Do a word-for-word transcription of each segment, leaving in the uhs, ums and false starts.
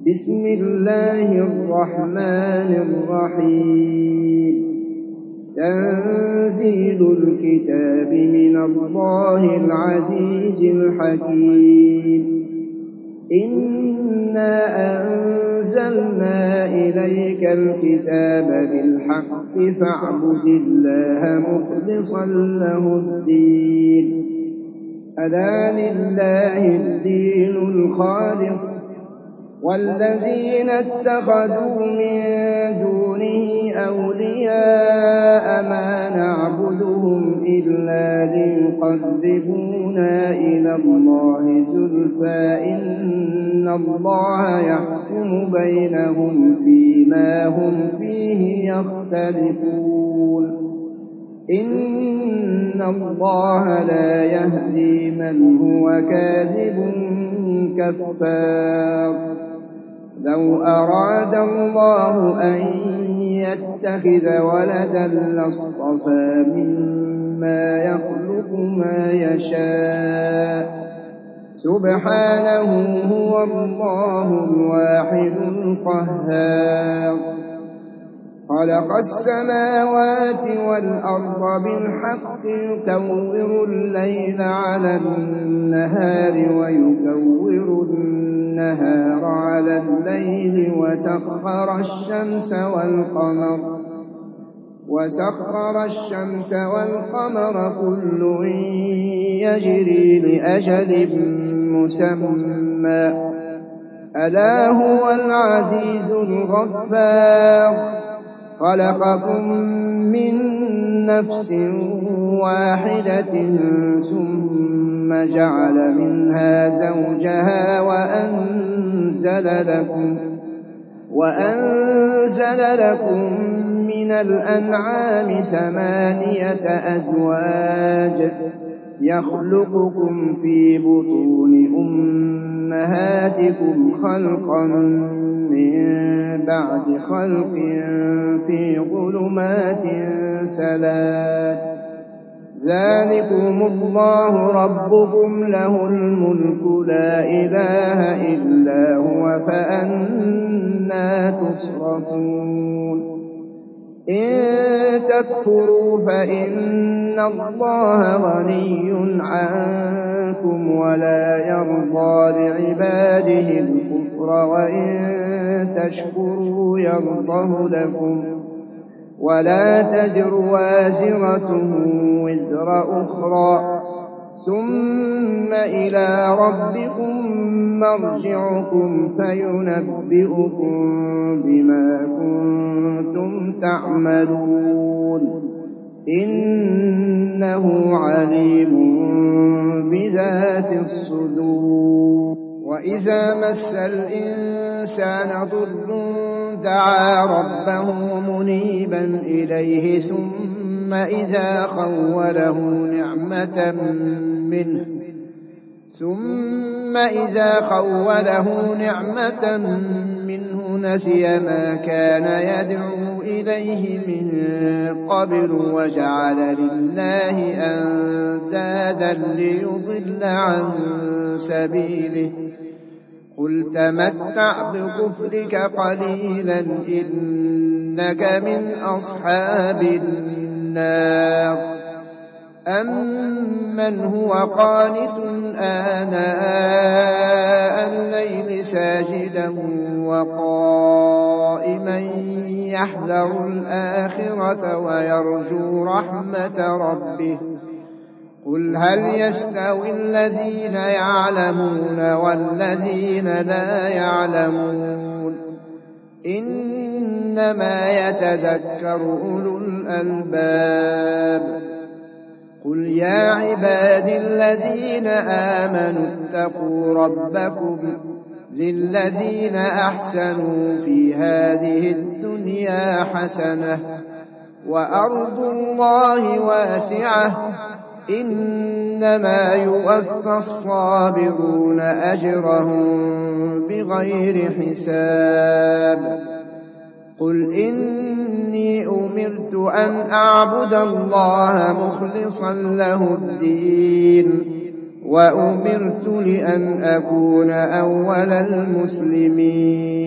بسم الله الرحمن الرحيم تنزيل الكتاب من الله العزيز الحكيم إنا أنزلنا إليك الكتاب بالحق فاعبد الله مخلصا له الدين ألا لله الدين الخالص والذين اتخذوا من دونه أولياء ما نعبدهم إلا ليقربونا إلى الله زلفى إن الله يحكم بينهم فيما هم فيه يختلفون إن الله لا يهدي من هو كاذب كفار لو أراد الله أن يتخذ ولدا لاصطفى مما يخلق ما يشاء سبحانه هو الله الواحد القهار خلق السماوات والأرض بالحق يكور الليل على النهار ويكور النهار على الليل وسخر الشمس والقمر وسخر الشمس والقمر كل يجري لأجل مسمى ألا هو العزيز الغفار خلقكم من نفس واحدة ثم جعل منها زوجها وأنزل لكم وأنزل لكم من الأنعام ثمانية أزواج يخلقكم في بطون أمهاتكم خلقا من بعد خلق في ظلمات ثلاث ذلكم الله ربكم له الملك لا إله إلا هو فأنى تصرفون إن تكفروا فإن الله غني عنكم ولا يرضى لعباده الكفر وإن تشكروا يرضه لكم ولا تزر وازرة وزر أخرى ثم إلى ربكم مرجعكم فينبئكم بما كنتم تعملون إنه عليم بذات الصدور وإذا مس الإنسان ضر دعا ربه منيبا إليه ثم إذا خوله نعمة منه ثم إذا خوله نعمة منه نسي ما كان يدعو إليه من قبل وجعل لله أندادا ليضل عن سبيله قل تمتع بكفرك قليلا إنك من أصحاب النار أمن هو قانت آناء الليل ساجدا وقائما يحذر الآخرة ويرجو رحمة ربه قل هل يستوي الذين يعلمون والذين لا يعلمون إنما يتذكر أولو الألباب قل يا عباد الذين آمنوا اتقوا ربكم للذين أحسنوا في هذه الدنيا حسنة وأرض الله واسعة إنما يوفى الصابرون أجرهم بغير حساب قل إني أمرت أن أعبد الله مخلصا له الدين وأمرت لأن أكون أول المسلمين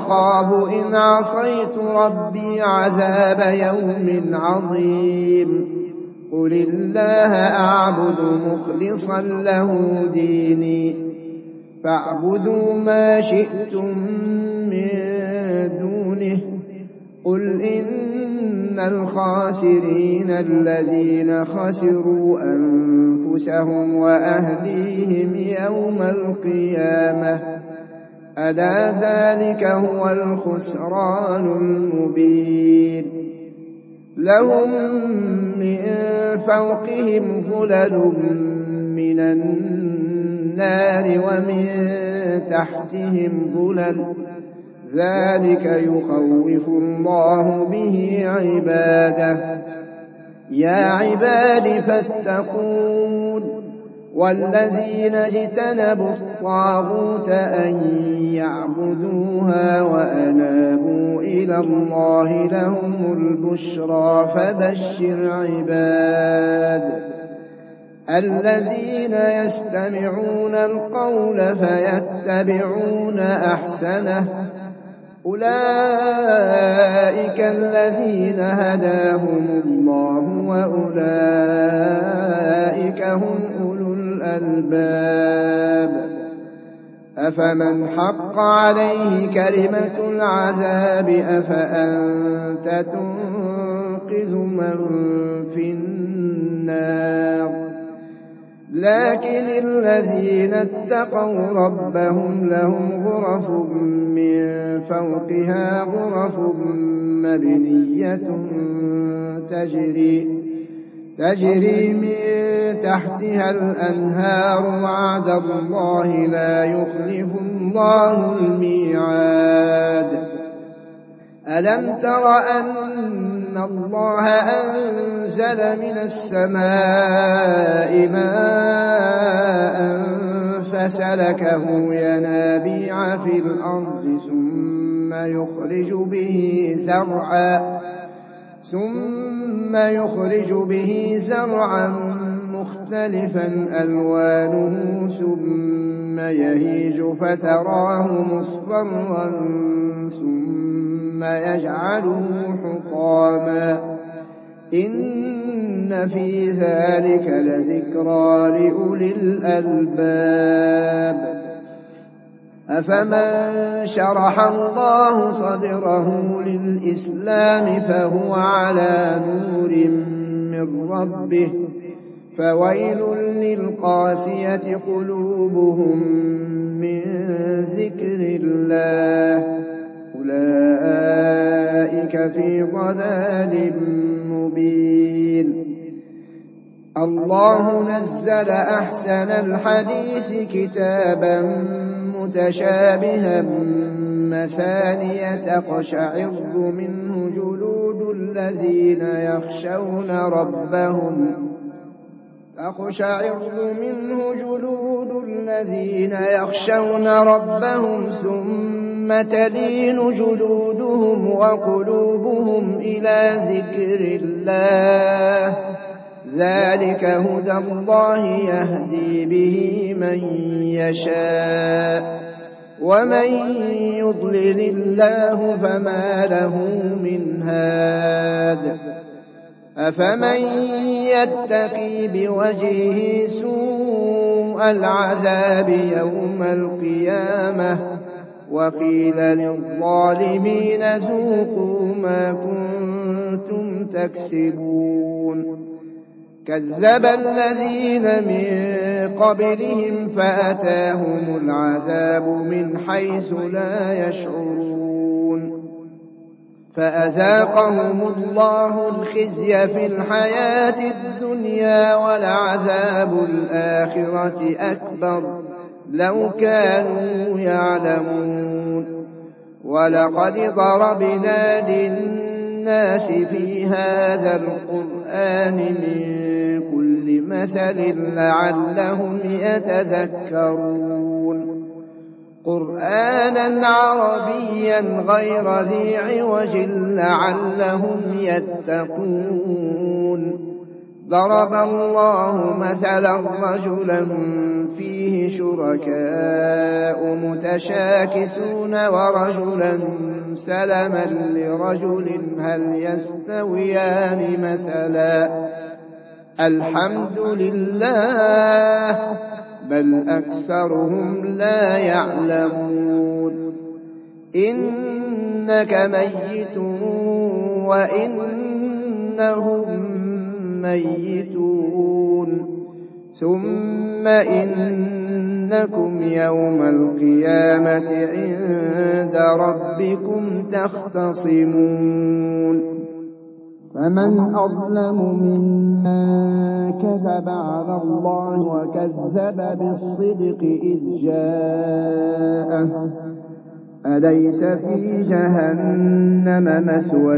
أخاف إن عصيت ربي عذاب يوم عظيم قل الله أعبد مخلصا له ديني فاعبدوا ما شئتم من دونه قل إن الخاسرين الذين خسروا أنفسهم وأهليهم يوم القيامة ألا ذلك هو الخسران المبين لهم من فوقهم ظلل من النار ومن تحتهم ظلل ذلك يخوف الله به عباده يا عباد فاتقون والذين اجتنبوا الطاغوت أن يعبدوها وأنابوا إلى الله لهم البشرى فبشر عباد الذين يستمعون القول فيتبعون أحسنه أولئك الذين هداهم الله وأولئك هم أولو الألباب أفمن حق عليه كلمة العذاب أفأنت تنقذ من في النار لكن الذين اتقوا ربهم لهم غرف من فوقها غرف مبنية تجري تجري من تحتها الأنهار وعد الله لا يخلف الله الميعاد ألم تر أن الله أنزل من السماء ماء فسلكه ينابيع في الأرض ثم يخرج به زرعا ثم يخرج به زرعا مختلفا ألوانه ثم يهيج فتراه مصفرا ثم يجعله حطاما إن في ذلك لذكرى لأولي الألباب أفمن شرح الله صدره للإسلام فهو على نور من ربه فويل للقاسية قلوبهم من ذكر الله أولئك في ضلال مبين الله نزل أحسن الحديث كتابا متشابها مثانية تقشعر منه جلود الذين يخشون ربهم تقشعر منه جلود الذين يخشون ربهم ثم تلين جلودهم وقلوبهم إلى ذكر الله ذلك هدى الله يهدي به من يشاء ومن يضلل الله فما له من هاد أفمن يتقي بوجهه سوء العذاب يوم القيامة وقيل للظالمين ذوقوا ما كنتم تكسبون كذب الذين من قبلهم فأتاهم العذاب من حيث لا يشعرون فأذاقهم الله الخزي في الحياة الدنيا ولعذاب الآخرة أكبر لو كانوا يعلمون ولقد ضربنا للناس في هذا القرآن من كل مثل لعلهم يتذكرون قرآنا عربيا غير ذي عوج لعلهم يتقون ضرب الله مثلا رجلا فيه شركاء متشابهون يتشاكسون ورجلا سلما لرجل هل يستويان مثلا الحمد لله بل أكثرهم لا يعلمون إنك ميت وإنهم ميتون ثم إنكم يوم القيامة عند ربكم تختصمون فمن أظلم ممن كذب على الله وكذب بالصدق إذ جاءه أليس في جهنم مثوى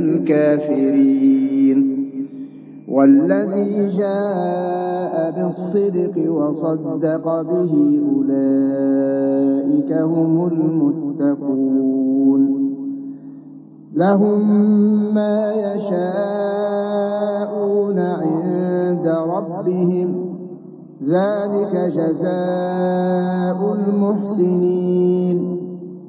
للكافرين والذي جاء بالصدق وصدق به أولئك هم المتقون لهم ما يشاءون عند ربهم ذلك جزاء المحسنين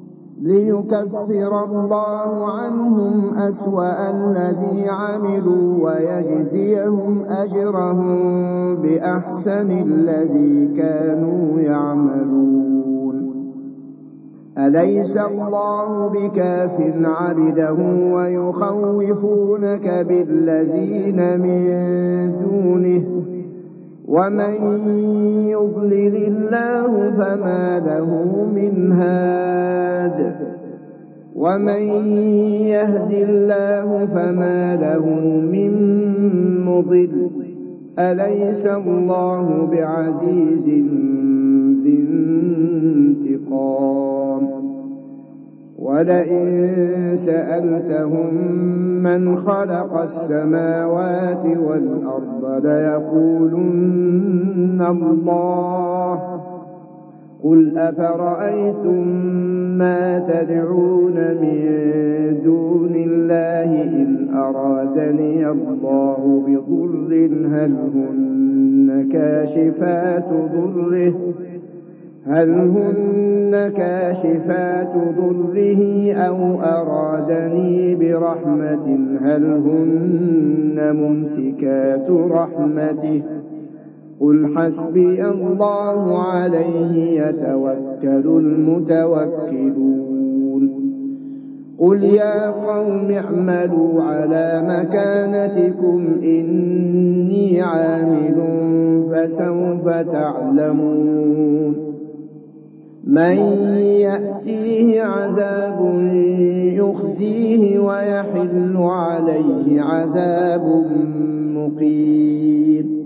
ليكفر الله عنهم أسوأ الذي عملوا ويجزيهم أجرهم بأحسن الذي كانوا يعملون أليس الله بكاف عبده ويخوفونك بالذين من دونه ومن يضلل الله فما له من هاد ومن يهد الله فما له من مضل أليس الله بعزيز ذي انتقام ولئن سألتهم من خلق السماوات والأرض ليقولن الله قل أفرأيتم ما تدعون من دون الله إن أرادني الله بضر هل هن كاشفات ضره هل هن كاشفات ضره أو أرادني برحمة هل هن ممسكات رحمته قل حسبي الله عليه يتوكل المتوكلون قل يا قوم اعملوا على مكانتكم إني عامل فسوف تعلمون من يأتيه عذاب يخزيه ويحل عليه عذاب مقيم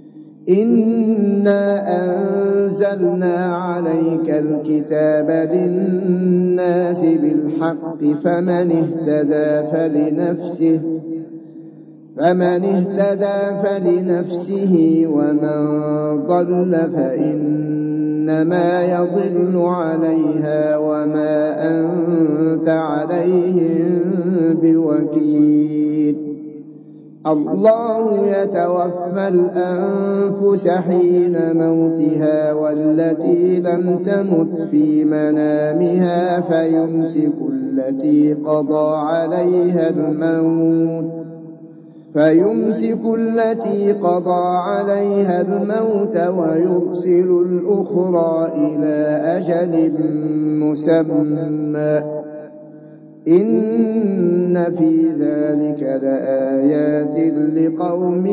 إنا أنزلنا عليك الكتاب للناس بالحق فمن اهتدى فلنفسه فمن اهتدى فلنفسه ومن ضل فإنما يضل عليها وما أنت عليهم بوكيل الله يتوفى الأنفس حين موتها والتي لم تمت في منامها فيمسك التي قضى عليها الموت فيمسك التي قضى عليها الموت ويرسل الأخرى إلى أجل مسمى إن في ذلك لآيات لقوم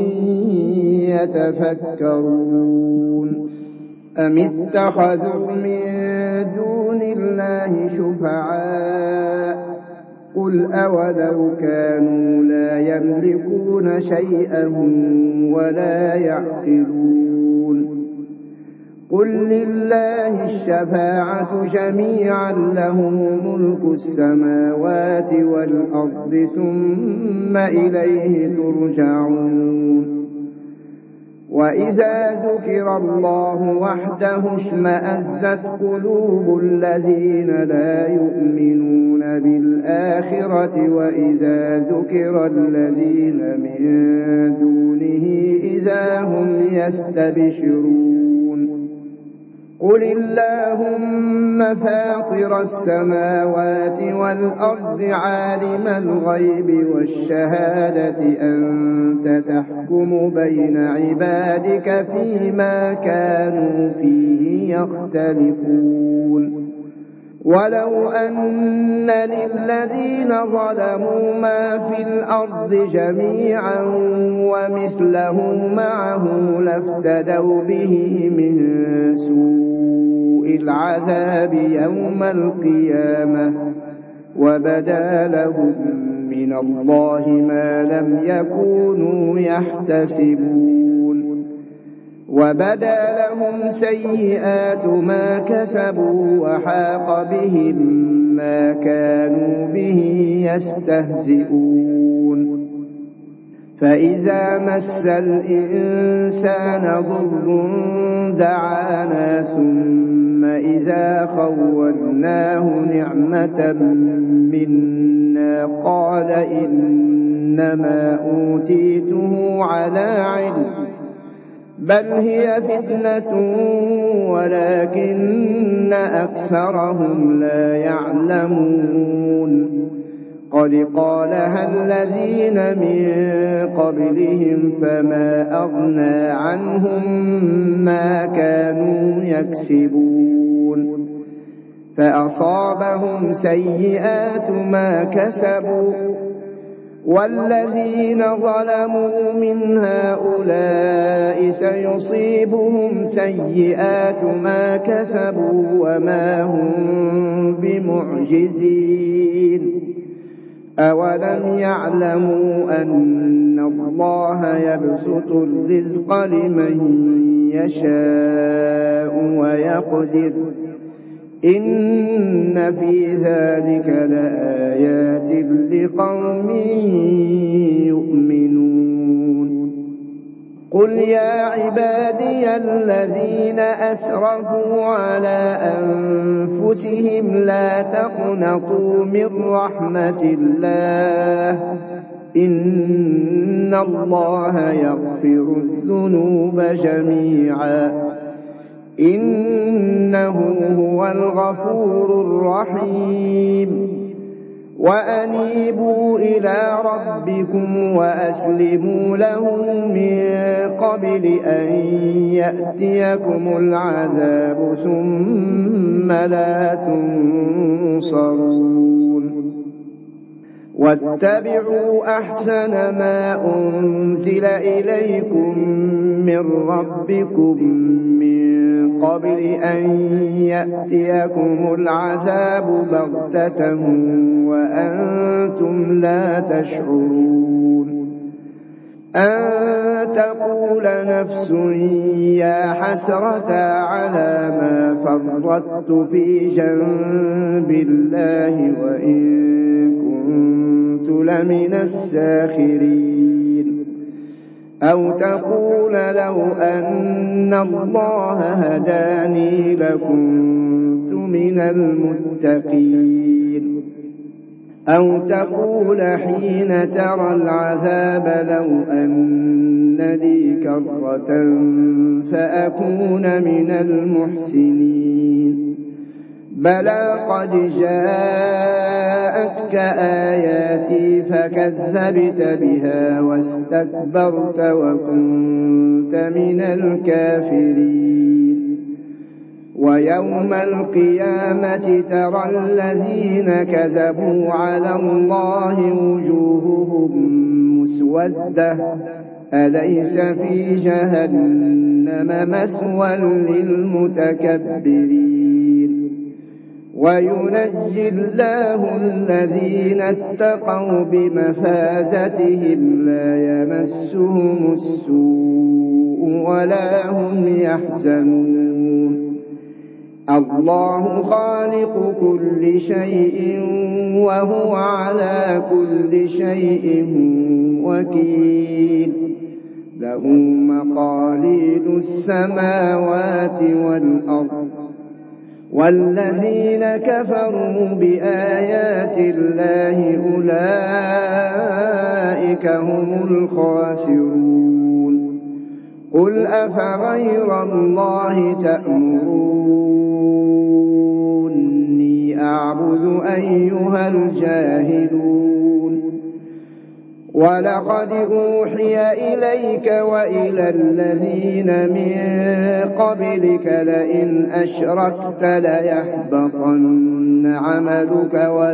يتفكرون أم اتخذوا من دون الله شفعاء قل أولو كانوا لا يملكون شيئا ولا يعقلون قل لله الشفاعة جميعا له ملك السماوات والأرض ثم إليه ترجعون وإذا ذكر الله وحده اشمأزت قلوب الذين لا يؤمنون بالآخرة وإذا ذكر الذين من دونه إذا هم يستبشرون قل اللهم فاطر السماوات والأرض عالم الغيب والشهادة أنت تحكم بين عبادك فيما كانوا فيه يختلفون ولو أن للذين ظلموا ما في الأرض جميعا ومثله معه لافتدوا به من سوء العذاب يوم القيامة وبدا لهم من الله ما لم يكونوا يحتسبون وبدا لهم سيئات ما كسبوا وحاق بهم ما كانوا به يستهزئون فإذا مس الإنسان ضر دعانا ثم إذا خولناه نعمة منا قال إنما أوتيته على علم بل هي فتنة ولكن أكثرهم لا يعلمون قد قالها الذين من قبلهم فما أغنى عنهم ما كانوا يكسبون فأصابهم سيئات ما كسبوا والذين ظلموا من هؤلاء سيصيبهم سيئات ما كسبوا وما هم بمعجزين أولم يعلموا أن الله يبسط الرزق لمن يشاء ويقدر إن في ذلك لآيات لقوم يؤمنون قل يا عبادي الذين أسرفوا على أنفسهم لا تقنطوا من رحمة الله إن الله يغفر الذنوب جميعا إنه هو الغفور الرحيم وأنيبوا إلى ربكم وأسلموا له من قبل أن يأتيكم العذاب ثم لا تنصرون واتبعوا أحسن ما أنزل إليكم من ربكم من قبل أن يأتيكم العذاب بغتة وأنتم لا تشعرون أن تقول نفس يا حسرة على ما فرطت في جنب الله وإن كنت لمن الساخرين أو تقول لو أن الله هداني لكنت من المتقين أو تقول حين ترى العذاب لو أن لي كرة فأكون من المحسنين بلى قد جاءتك آياتي فكذبت بها واستكبرت وكنت من الكافرين ويوم القيامة ترى الذين كذبوا على الله وجوههم مسودة أليس في جهنم مثوى للمتكبرين وينجي الله الذين اتقوا بمفازتهم لا يمسهم السوء ولا هم يحزنون الله خالق كل شيء وهو على كل شيء وكيل له مقاليد السماوات والأرض والذين كفروا بآيات الله أولئك هم الخاسرون قل أفغير الله تأمرون ولقد أوحي إليك وإلى الذين من قبلك لئن أشركت ليحبطن عملك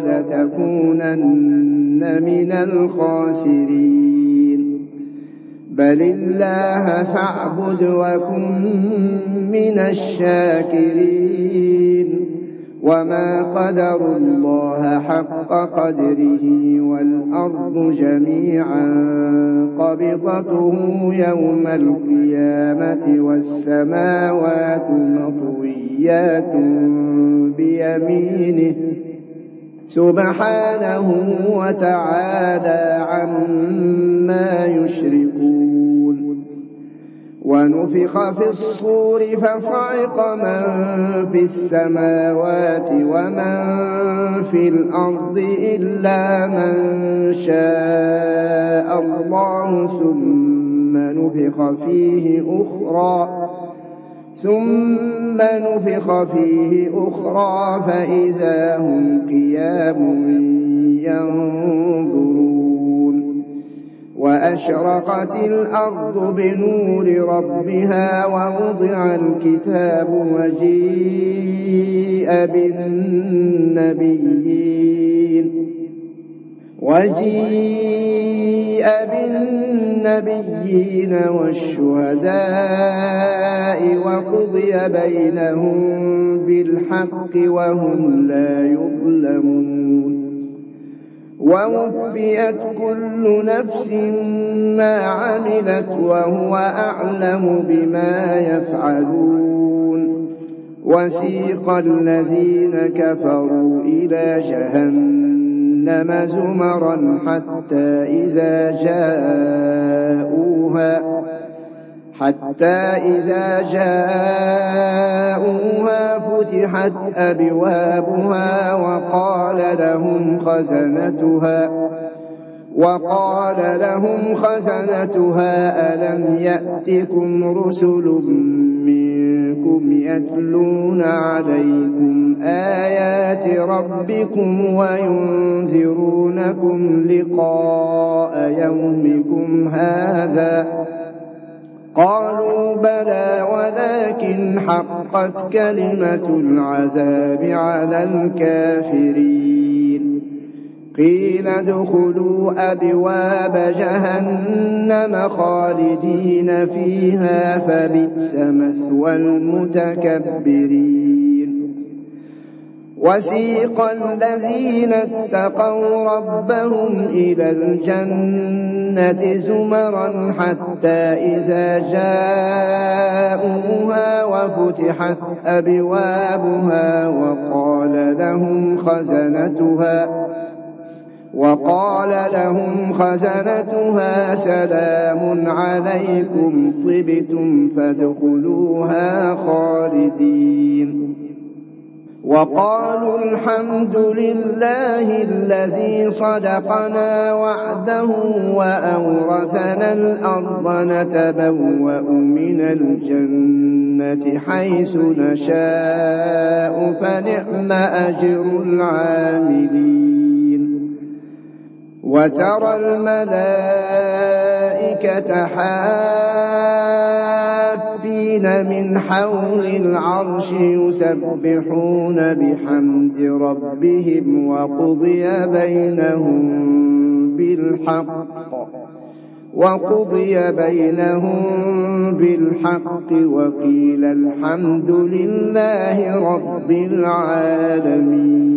ولتكونن من الخاسرين بل الله فاعبد وكن من الشاكرين وما قدروا الله حق قدره والأرض جميعا قبضته يوم القيامة والسماوات مطويات بيمينه سبحانه وتعالى عما يشركون ونفخ في الصور فصعق من في السماوات ومن في الأرض إلا من شاء الله ثم نفخ فيه أخرى ثم نفخ فيه أخرى فإذا هم قيام ينظرون وأشرقت الأرض بنور ربها ووضع الكتاب وجيء بالنبيين وجيء بالنبيين والشهداء وقضي بينهم بالحق وهم لا يظلمون ووفيت كل نفس ما عملت وهو أعلم بما يفعلون وسيق الذين كفروا إلى جهنم زمرا حتى إذا جاءوها حتى إذا جاءوها فتحت أبوابها وقال لهم خزنتها وقال لهم خزنتها ألم يأتكم رسل منكم يتلون عليكم آيات ربكم وينذرونكم لقاء يومكم هذا قالوا بلى ولكن حقت كلمة العذاب على الكافرين قيل ادخلوا أبواب جهنم خالدين فيها فبئس مثوى المتكبرين وسيق الذين اتقوا ربهم إلى الجنة زمرا حتى إذا جاءوها وفتحت أبوابها وقال لهم خزنتها وقال لهم خزنتها سلام عليكم طبتم فادخلوها خالدين وقالوا الحمد لله الذي صدقنا وعده وأورثنا الأرض نتبوأ من الجنة حيث نشاء فنعم أجر العاملين وترى الملائكة حافين من حول العرش يسبحون بحمد ربهم وقضي بينهم بالحق وقضي بينهم بالحق وقيل الحمد لله رب العالمين